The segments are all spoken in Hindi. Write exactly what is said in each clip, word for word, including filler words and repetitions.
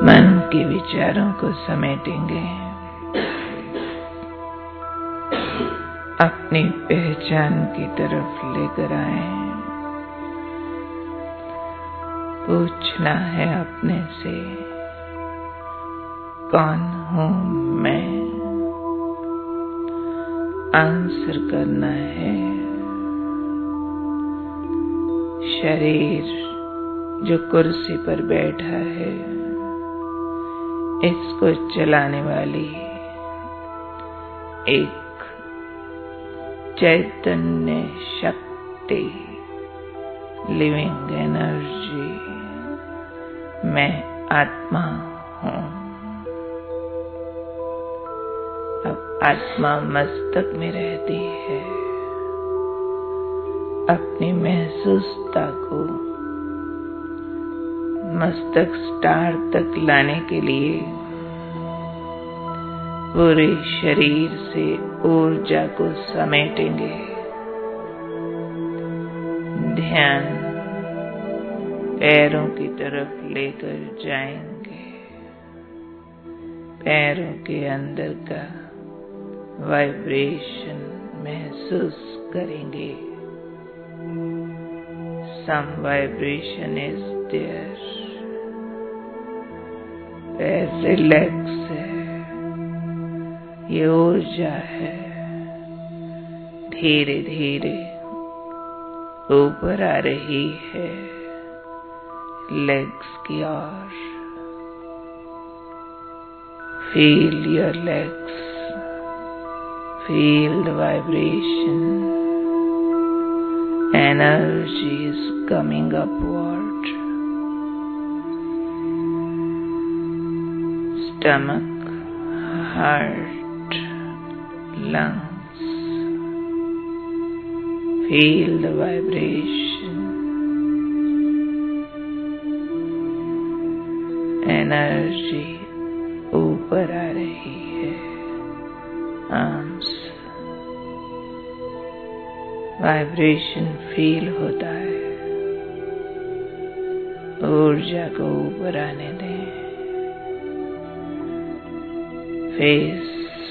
मन के विचारों को समेटेंगे, अपनी पहचान की तरफ लेकर आए। पूछना है अपने से, कौन हूँ मैं? आंसर करना है, शरीर जो कुर्सी पर बैठा है, इसको चलाने वाली एक चैतन्य शक्ति, लिविंग एनर्जी, मैं आत्मा हूँ। अब आत्मा मस्तक में रहती है। अपनी महसूसता को मस्तक स्टार तक लाने के लिए पूरे शरीर से ऊर्जा को समेटेंगे। ध्यान पैरों की तरफ लेकर जाएंगे। पैरों के अंदर का वाइब्रेशन महसूस करेंगे। Some vibration is there. पैर रिलैक्स है, ये ऊर्जा है। धीरे धीरे ऊपर आ रही है लेग्स की ओर। Feel your legs. Feel the vibration. Energy is coming upward. Stomach, heart, lungs. Feel the vibration. Energy ऊपर आ रही है। आर्म्स, वाइब्रेशन फील होता है। ऊर्जा को ऊपर आने दें। फेस,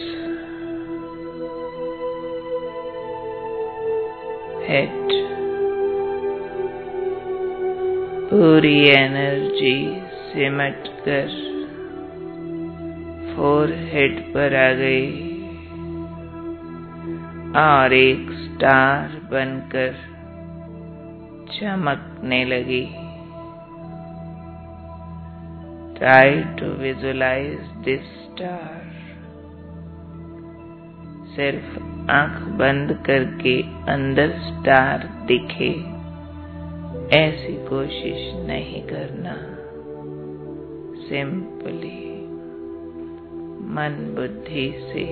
हेड, पूरी एनर्जी सिमट कर फोरहेड पर आ गई और एक स्टार बनकर चमकने लगी। Try to visualise this star. सिर्फ आंख बंद करके अंदर स्टार दिखे, ऐसी कोशिश नहीं करना। सिंपली मन बुद्धि से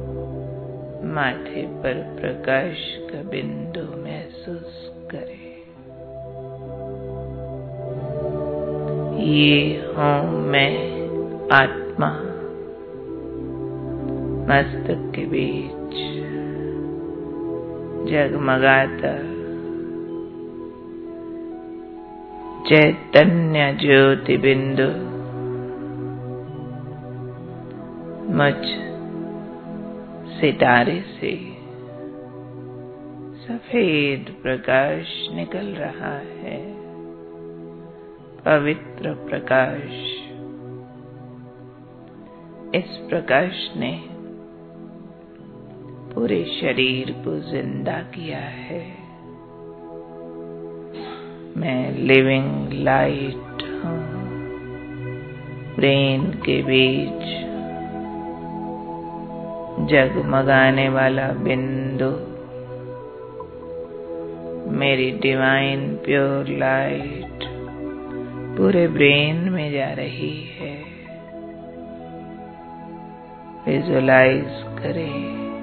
माथे पर प्रकाश का बिंदु महसूस करें। ये हूँ मैं आत्मा। मस्तक के बीच जगमगाता चैतन्य ज्योति बिंदु मुझ सितारे से सफेद प्रकाश निकल रहा है। पवित्र प्रकाश। इस प्रकाश ने पूरे शरीर को जिंदा किया है। मैं लिविंग लाइट हूँ। ब्रेन के बीच जगमगाने वाला बिंदु मेरी डिवाइन प्योर लाइट पूरे ब्रेन में जा रही है। विजुअलाइज करें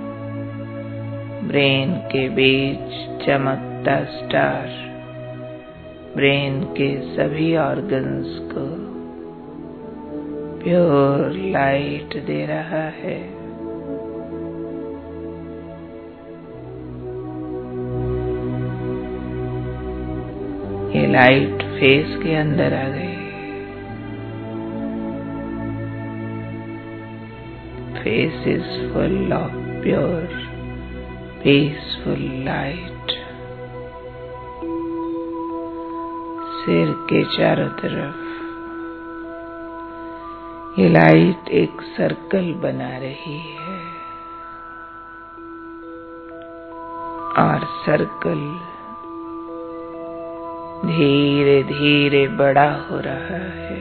ब्रेन के बीच चमकता स्टार ब्रेन के सभी ऑर्गन्स को प्योर लाइट दे रहा है। ये लाइट फेस के अंदर आ गई। face is full of pure, peaceful light. सिर के चारों तरफ ये लाइट एक सर्कल बना रही है और सर्कल धीरे धीरे बड़ा हो रहा है।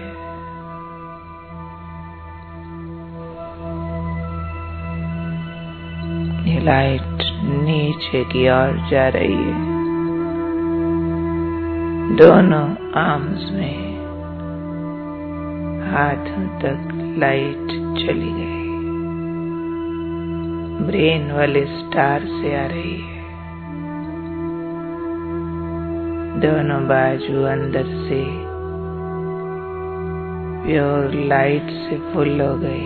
ये लाइट नीचे की ओर जा रही है। दोनों आर्म्स में हाथों तक लाइट चली गई। ब्रेन वाले स्टार से आ रही है। दोनों बाजू अंदर से प्योर लाइट से फुल हो गई।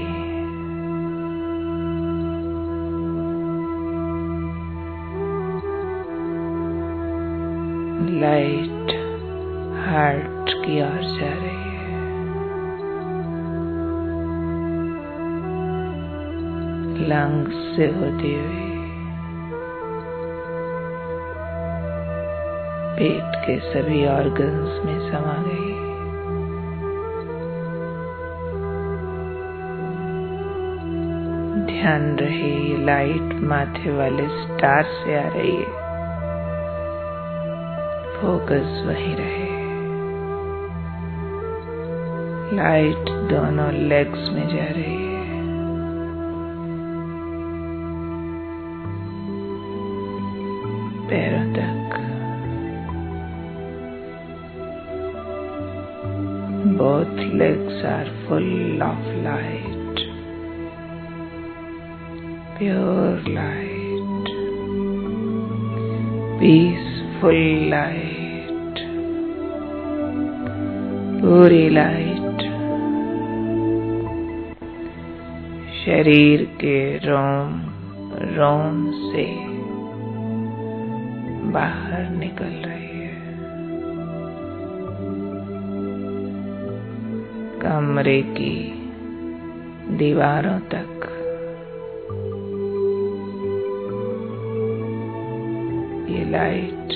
लाइट हार्ट की ओर जा रही है। लंग्स से होती हुई पेट के सभी ऑर्गन्स में समा गई। ध्यान रहे ये लाइट माथे वाले स्टार से आ रही है। फोकस वहीं रहे। लाइट दोनों लेग्स में जा रही है। पैरों तक। Both legs are full of light, pure light, peaceful light, पूरी लाइट शरीर के रोम रोम से बाहर निकल रही है। कमरे की दीवारों तक ये लाइट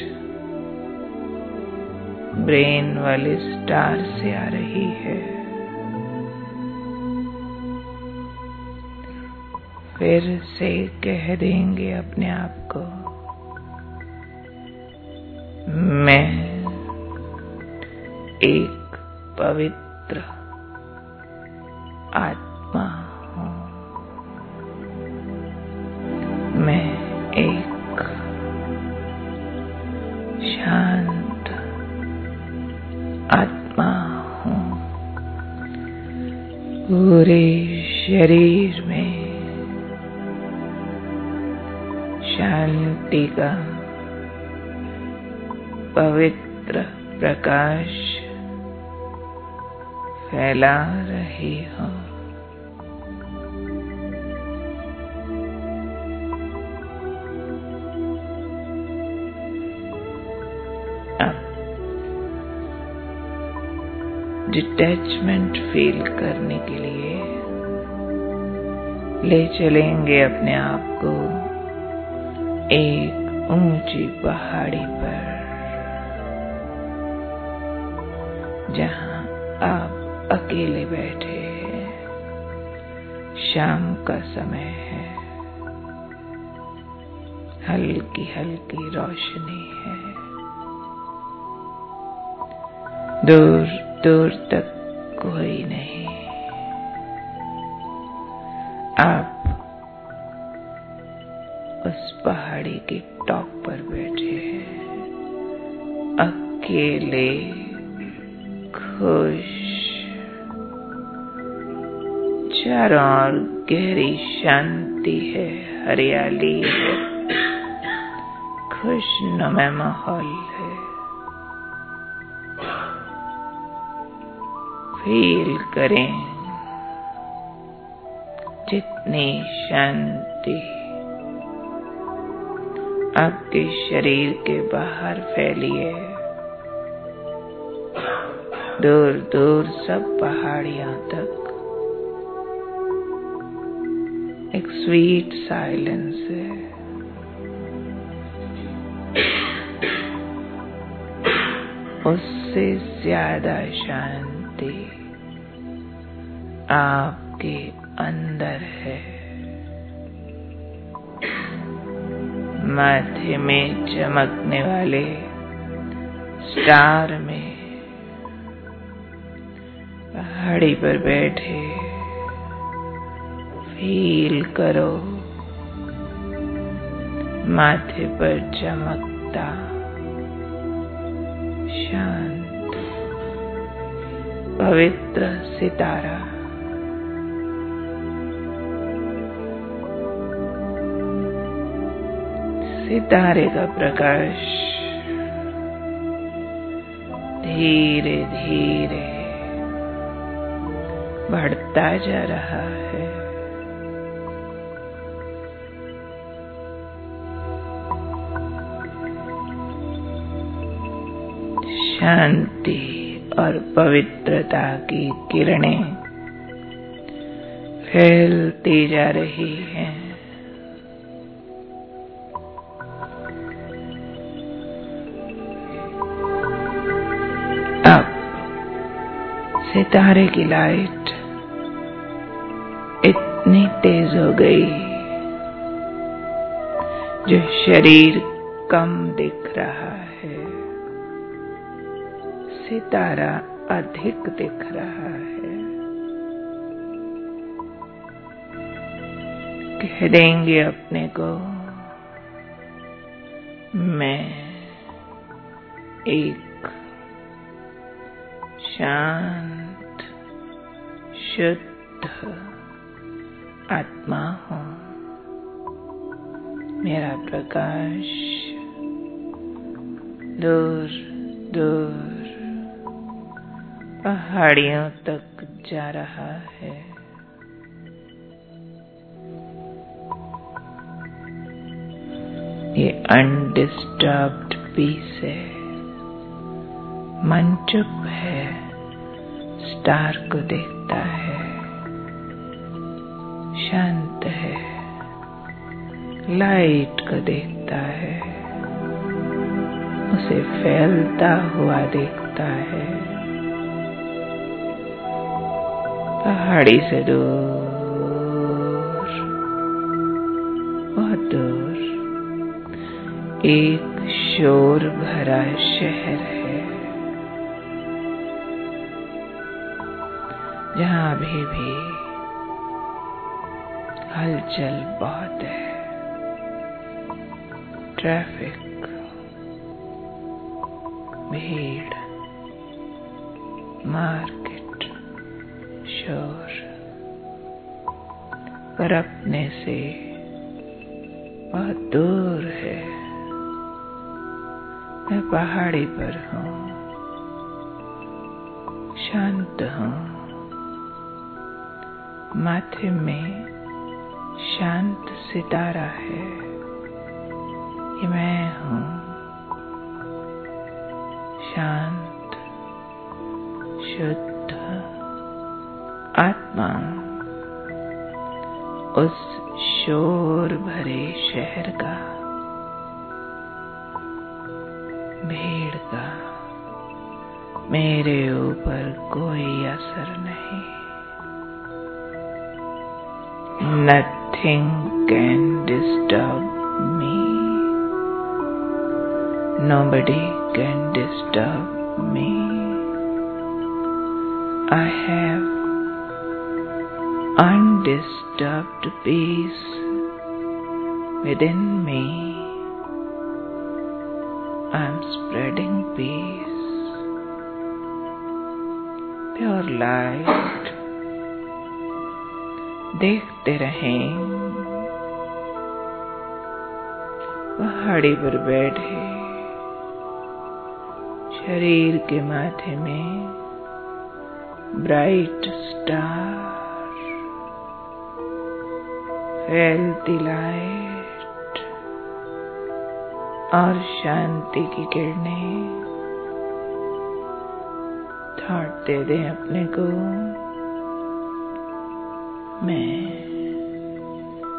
ब्रेन वाले स्टार से आ रही है। फिर से कह देंगे अपने आप को, मैं एक पवित्र आत्मा हूँ। मैं एक शांत आत्मा हूँ। पूरे शरीर में शांति का पवित्र प्रकाश फैला रही हो। अब डिटैचमेंट फील करने के लिए ले चलेंगे अपने आप को एक ऊंची पहाड़ी पर, जहां आप अकेले बैठे हैं। शाम का समय है। हल्की हल्की रोशनी है। दूर दूर तक कोई नहीं। आप उस पहाड़ी के टॉप पर बैठे हैं, अकेले, खुश। चारों ओर गहरी शांति है, हरियाली है, खुशनुमा माहौल है। फील करें जितनी शांति आपके शरीर के बाहर फैली है। दूर दूर सब पहाड़ियों तक एक स्वीट साइलेंस है। उससे ज्यादा शांति आपके अंदर है। माथे में चमकने वाले स्टार में पहाड़ी पर बैठे फील करो माथे पर चमकता शांत पवित्र सितारा। सितारे का प्रकाश धीरे धीरे बढ़ता जा रहा है। शांति और पवित्रता की किरणें फैलती जा रही हैं। अब सितारे की लाइट इतनी तेज हो गई जो शरीर कम दिख रहा है, सितारा अधिक दिख रहा है। कह देंगे अपने को, मैं एक शांत शुद्ध आत्मा हूँ। मेरा प्रकाश दूर दूर पहाड़ियों तक जा रहा है। ये अनडिस्टर्ब्ड पीस है। मन चुप है, स्टार को देखता है, शांत है, लाइट को देखता है, उसे फैलता हुआ देखता है। पहाड़ी से दूर, बहुत दूर एक शोर भरा शहर है, जहाँ अभी भी हलचल बहुत है। ट्रैफिक, भीड़, मार्केट, शोर, पर अपने से बहुत दूर है। मैं पहाड़ी पर हूँ, शांत हूँ। माथे में शांत सितारा है। ये मैं हूँ, शांत शुद्ध आत्मा। उस शोर भरे शहर का, भीड़ का मेरे ऊपर कोई असर नहीं। Nothing can disturb me. Nobody can disturb me. I have undisturbed peace within me. I am spreading peace, pure light. देखते रहें पहाड़ी पर बैठे शरीर के माथे में ब्राइट स्टार, फैलती लाइट और शांति की किरणें। थॉट दे दें अपने को, मैं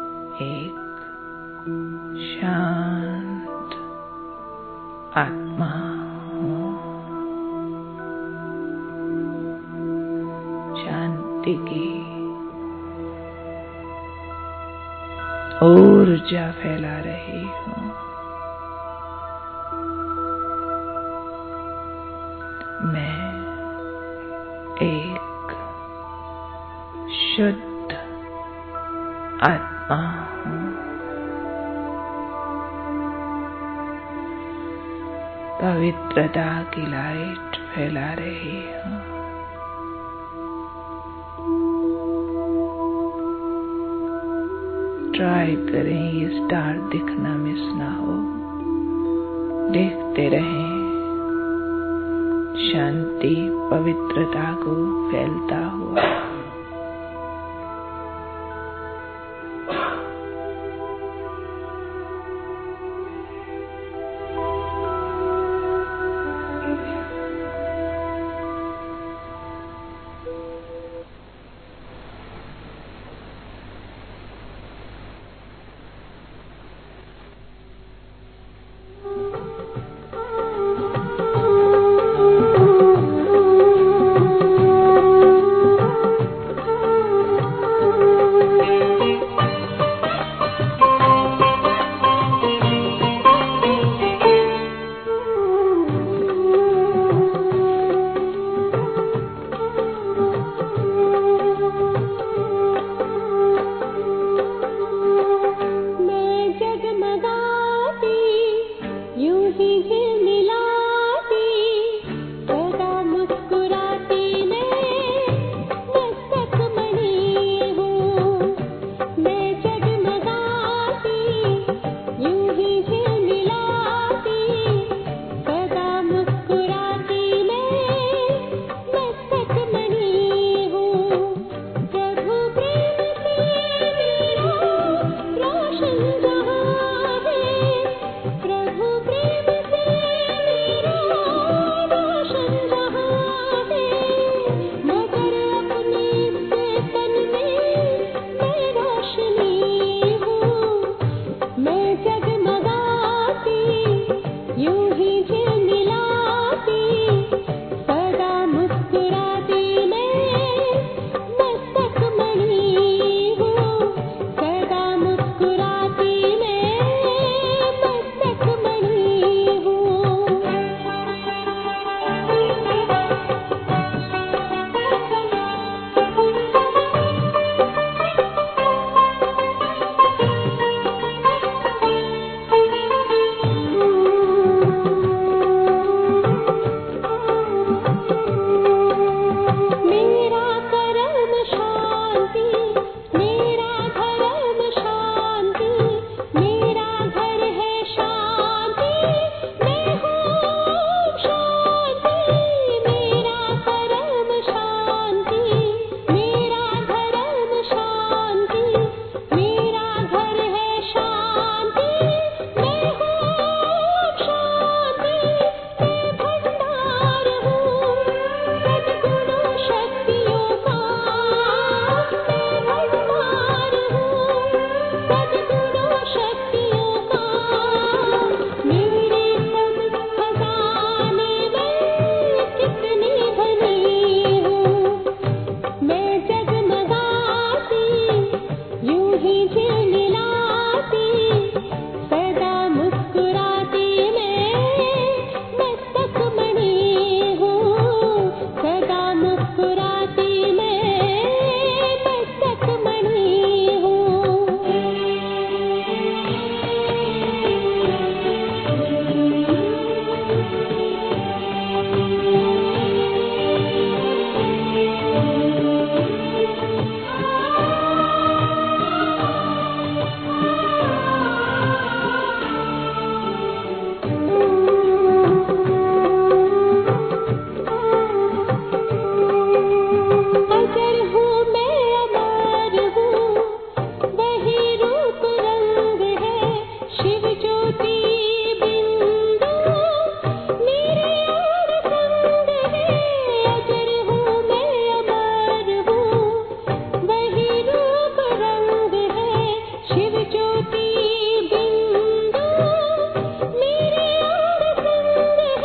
शक्ति की ऊर्जा फैला रही हूँ। मैं एक शुद्ध आत्मा हूँ। पवित्रता की लाइट फैला रही हूँ। ट्राई करें ये स्टार दिखना मिस ना हो। देखते रहें शांति पवित्रता को फैलता हुआ।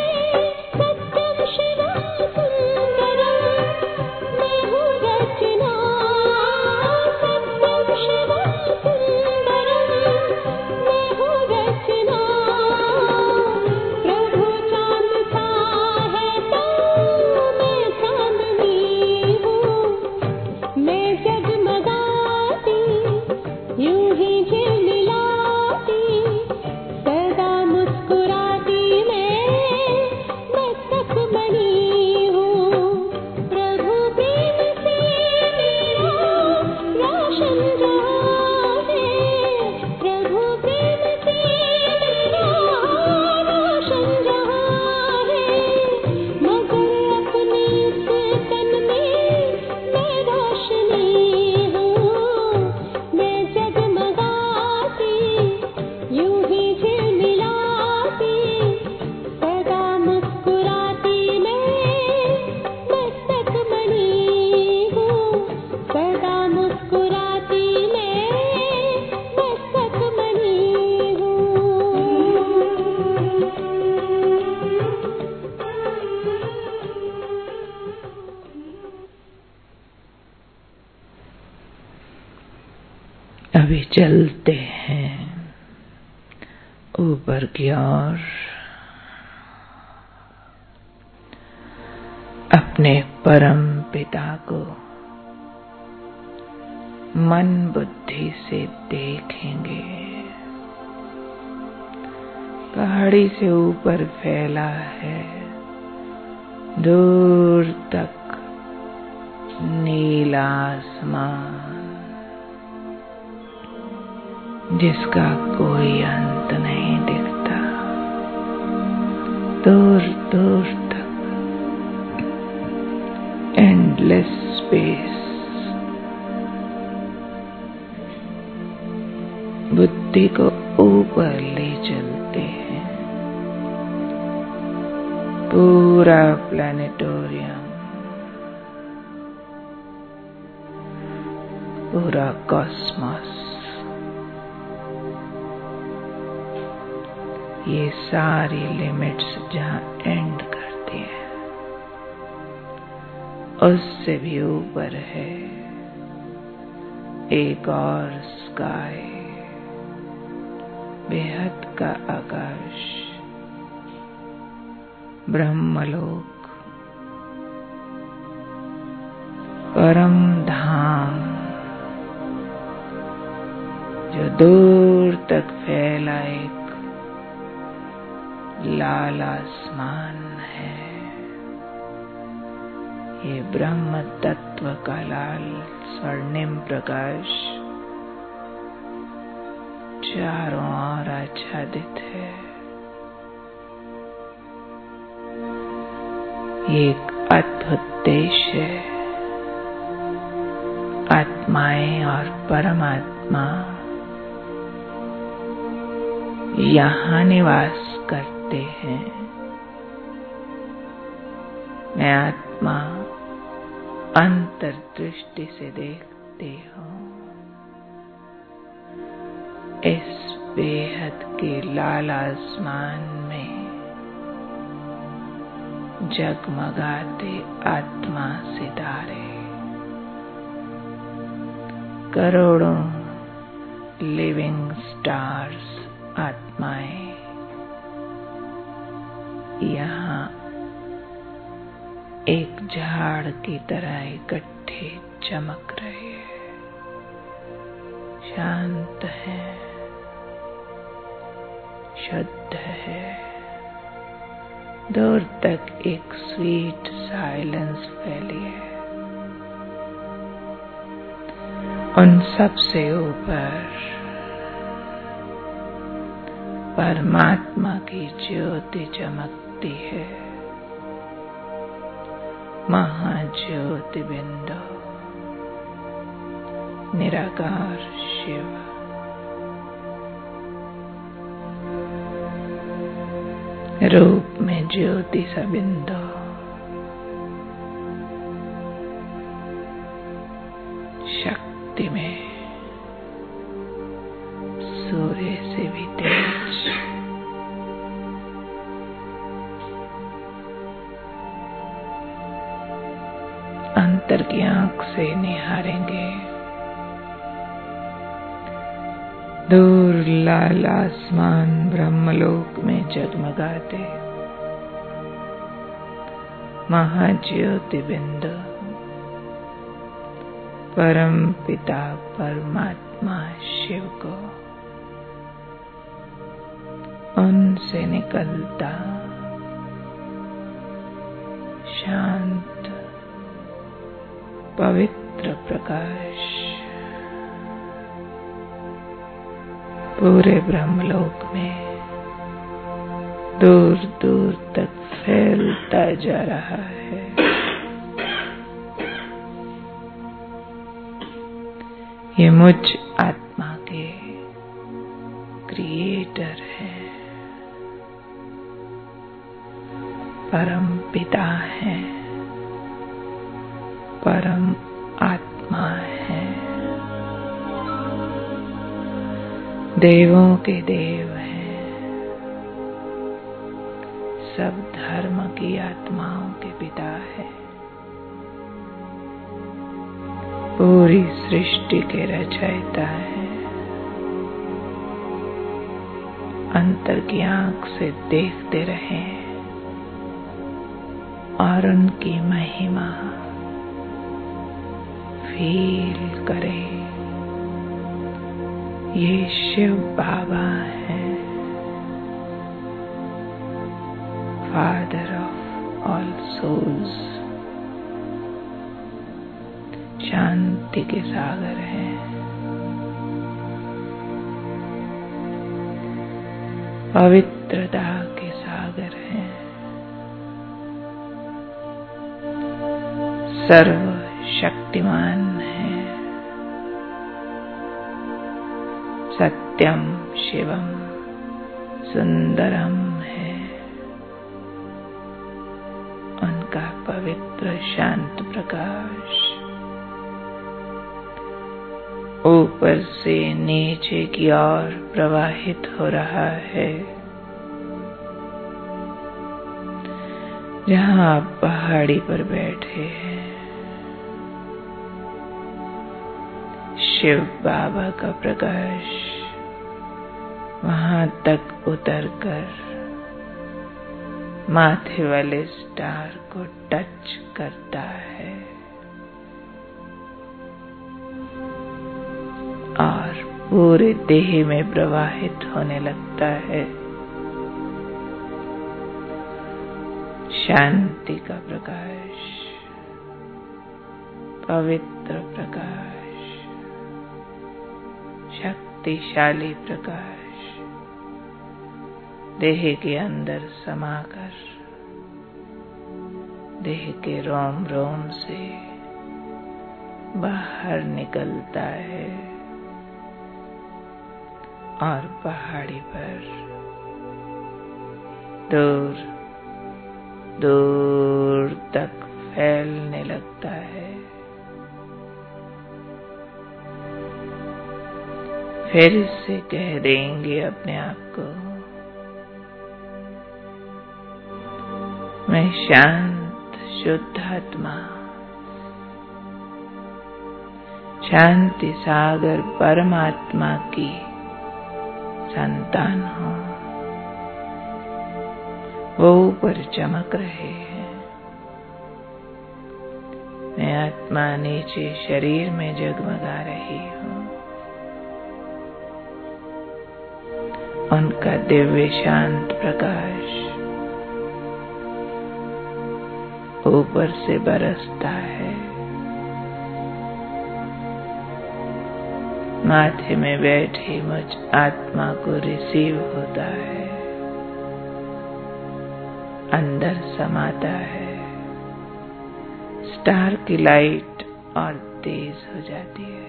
रचना अभी चलते हैं ऊपर की ओर, अपने परम पिता को मन बुद्धि से देखेंगे। पहाड़ी से ऊपर फैला है दूर तक नीला आसमान, जिसका कोई अंत नहीं दिखता। दूर दूर तक एंडलेस स्पेस। बुद्धि को ऊपर ले चलते हैं। पूरा प्लैनेटोरियम, पूरा कॉस्मोस, ये सारी लिमिट्स जहां एंड करती है, उससे भी ऊपर है एक और स्काई, बेहद का आकाश, ब्रह्मलोक, परम धाम, जो दूर तक फैला एक लाल आसमान है। ये ब्रह्म तत्व का लाल स्वर्णिम प्रकाश चारों ओर आच्छादित है। ये एक अद्भुत देश है। आत्माएं और परमात्मा यहाँ निवास करते हैं। मैं आत्मा अंतर्दृष्टि से देखती हूँ इस बेहद के लाल आसमान में जगमगाते आत्मा सितारे, करोड़ों लिविंग स्टार्स, आत्माएं यहाँ एक झाड़ की तरह इकट्ठे चमक रहे हैं, शांत है, शुद्ध है। दूर तक एक स्वीट साइलेंस फैली है। उन सब से ऊपर परमात्मा की ज्योति चमकती है, महाज्योति बिंदु, निराकार शिव। रूप में ज्योति सा बिंदु, शक्ति में सूर्य से भी तेज, अंतर की आंख से निहारेंगे। दूर लाल आसमान ब्रह्मलोक में जगमगाते महाज्योति बिंदु, परम पिता परमात्मा शिव को, उनसे निकलता शांत पवित्र प्रकाश पूरे ब्रह्मलोक में दूर दूर तक फैलता जा रहा है। ये मुझ आत्मा के क्रिएटर है, परम पिता है, परम आत्मा है, देवों के देव हैं, सब धर्म की आत्माओं के पिता है, पूरी सृष्टि के रचयिता है। अंतर की आंख से देखते रहें और उनकी महिमा फील करें। ये शिव बाबा हैं, फादर ऑफ ऑल सोल्स, शांति के सागर हैं। पवित्रता के सागर हैं। सर्व शक्तिमान हैं। सत्यम शिवम सुंदरम है उनका पवित्र शांत प्रकाश ऊपर से नीचे की ओर प्रवाहित हो रहा है। जहां आप पहाड़ी पर बैठे हैं, शिव बाबा का प्रकाश वहां तक उतरकर माथे वाले स्टार को टच करता है और पूरे देह में प्रवाहित होने लगता है। शांति का प्रकाश, पवित्र प्रकाश, शक्तिशाली प्रकाश देह के अंदर समाकर देह के रोम रोम से बाहर निकलता है और पहाड़ी पर दूर दूर तक फैलने लगता है। फिर से कह देंगे अपने आप को, मैं शांत शुद्ध आत्मा, शांति सागर परमात्मा की संतान हूँ। वो ऊपर चमक रहे हैं, मैं आत्मा नीचे शरीर में जगमगा रही हूँ। उनका दिव्य शांत प्रकाश ऊपर से बरसता है। माथे में बैठी मुझ आत्मा को रिसीव होता है, अंदर समाता है। स्टार की लाइट और तेज हो जाती है।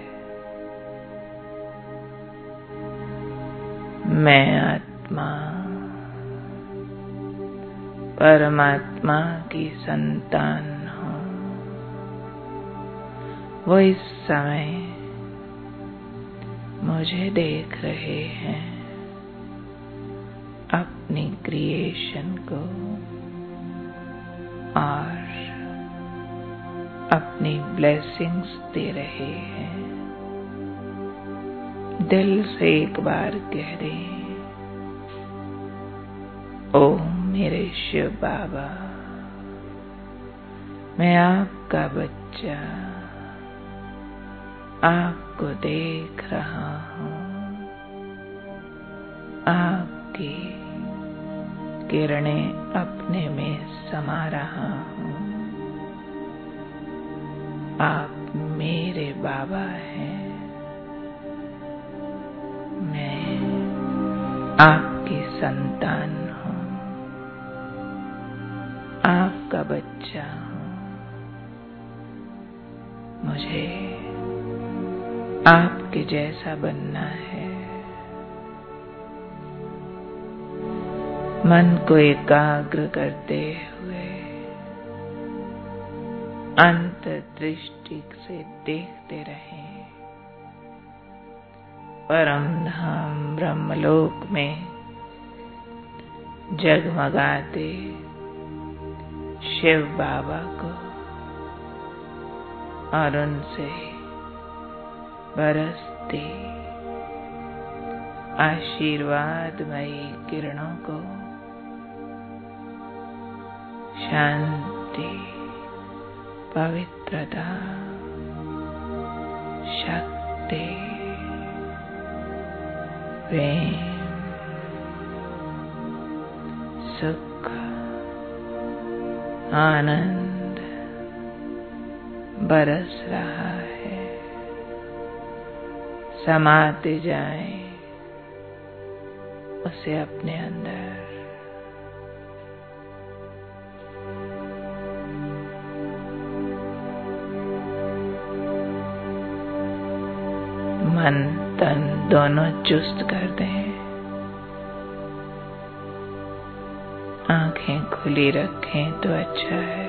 मैं आत्मा परमात्मा की संतान हूँ। वो इस समय मुझे देख रहे हैं, अपनी क्रिएशन को और अपनी ब्लेसिंग्स दे रहे हैं। दिल से एक बार कह दें, ओम मेरे शिव बाबा, मैं आपका बच्चा आपको देख रहा हूँ। आपकी किरणें अपने में समा रहा हूँ। आप मेरे बाबा हैं। मैं आपकी संतान हूँ, आपका बच्चा हूँ। मुझे आपके जैसा बनना है। मन को एकाग्र करते हुए अंतर्दृष्टि से देखते रहें। परम धाम ब्रह्मलोक में जगमगाते शिव बाबा को और उनसे बरसती आशीर्वादमयी किरणों को शांति, पवित्रता, शक्ति, प्रेम, सुख, आनंद बरस रहा है। समाते जाएं उसे अपने अंदर। मन तन दोनों चुस्त कर दें। आंखें खुली रखें तो अच्छा है।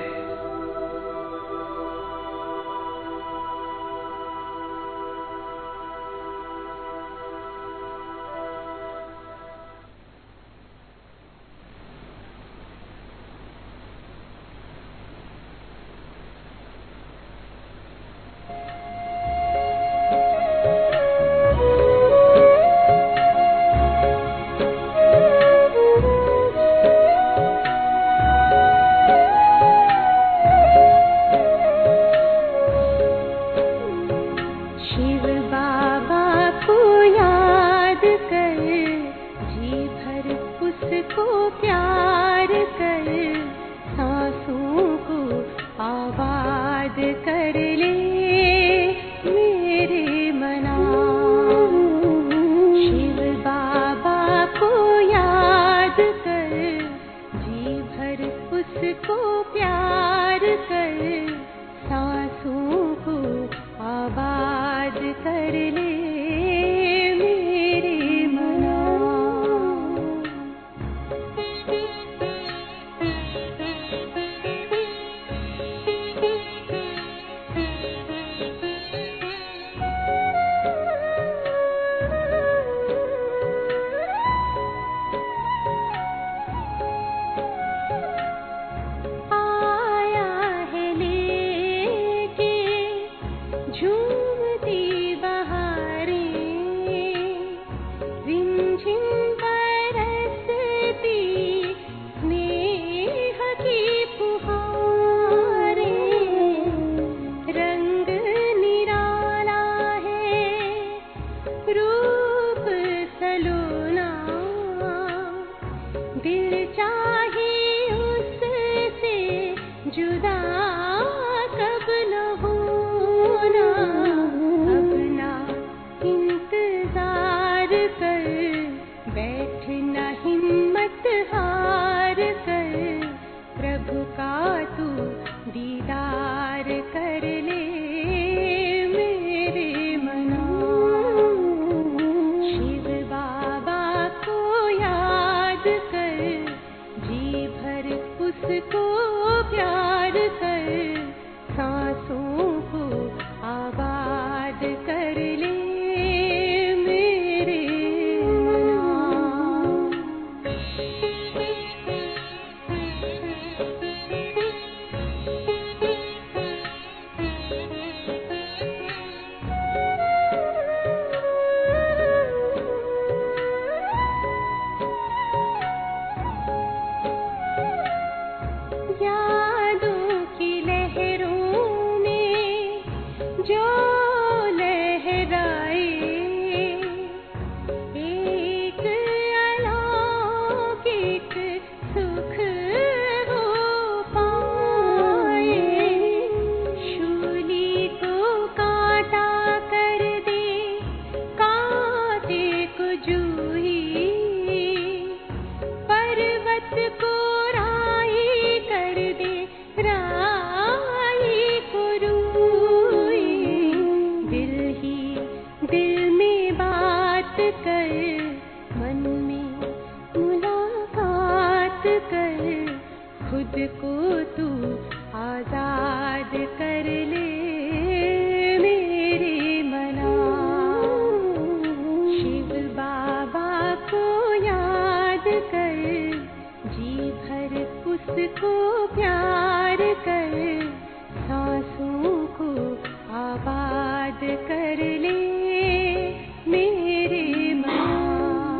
कर ले मेरे मना।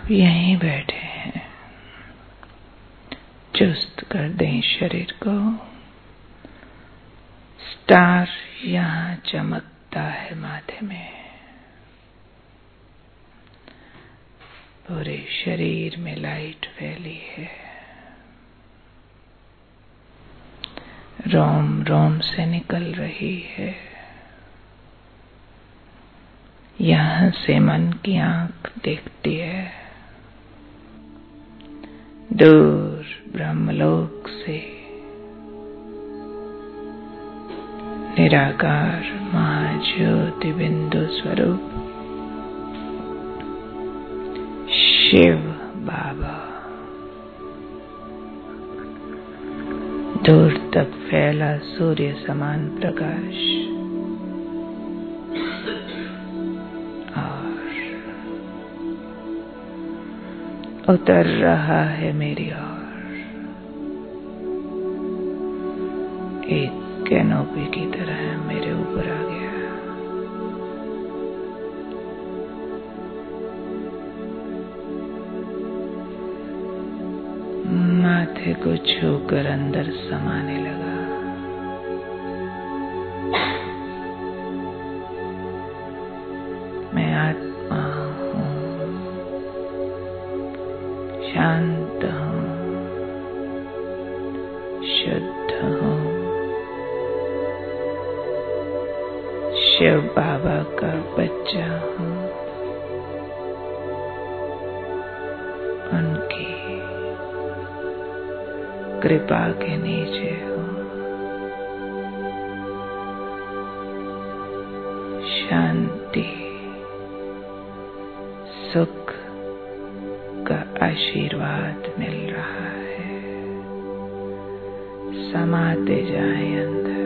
आप यहीं बैठे हैं, चुस्त कर दें शरीर को। स्टार यहाँ चमकता है माथे में, पूरे शरीर में लाइट फैली है, रोम रोम से निकल रही है। यहाँ से मन की आंख देखती है, दूर ब्रह्मलोक से निराकार महाज्योति बिंदु स्वरूप शिव बाबा दूर तक फैला सूर्य समान प्रकाश और उतर रहा है मेरी ओर, एक कैनोपी की तरह मेरे ऊपर आ गया। माथे को छूकर अंदर समाने लगा। मैं आत्मा हूँ, शांत हूँ, शुद्ध हूँ, शिव बाबा का बच्चा हूँ, उनकी कृपा के नीचे हूँ, शांति सुख का आशीर्वाद मिल रहा है। समाते जाए अंदर,